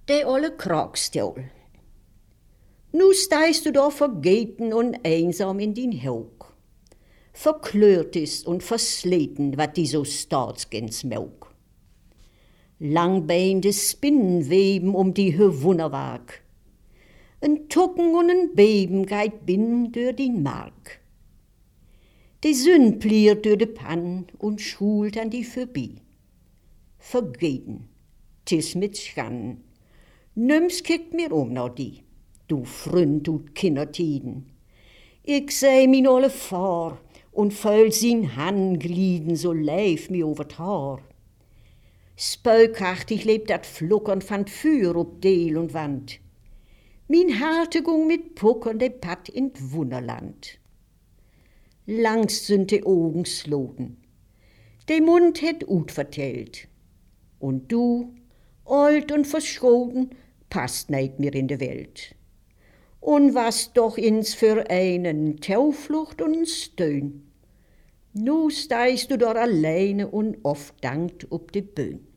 De olle Kragstjol. Nu steist du da vergeten und einsam in din Haug. Verklört ist und versleten, wat die so staatsgens Maug. Langbeinde Spinnen weben die Wunderwerk. Ein Tucken und ein Beben geit binnen durch din Mark. Die Sünn pliert durch de Pann und schult an die vorbei. Vergeten, tis mit Schanden. Nüms kickt mir nach die, du Fründ und Kindertiden. Ich seh min olle Fahr und fühl sin Hand glieden, so leif mi over Haar. Spökachtig lebt dat Fluckern van Feuer ob Deel und Wand. Min Hartegung mit Puckern de Patt in Wunderland. Langs sind de Augen sloten, de Mund het ut vertellt. Und du, alt und verschroten, passt neid mir in de Welt. Und was doch ins für einen Tauflucht und Stöhn. Nu steigst du dort alleine und oft dankt ob de Böen.